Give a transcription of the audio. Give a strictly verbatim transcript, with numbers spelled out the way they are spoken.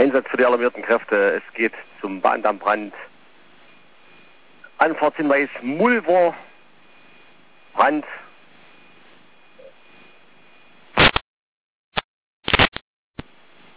Einsatz für die alarmierten Kräfte. Es geht zum Bahndammbrand. Anfahrtshinweis Mulver. Brand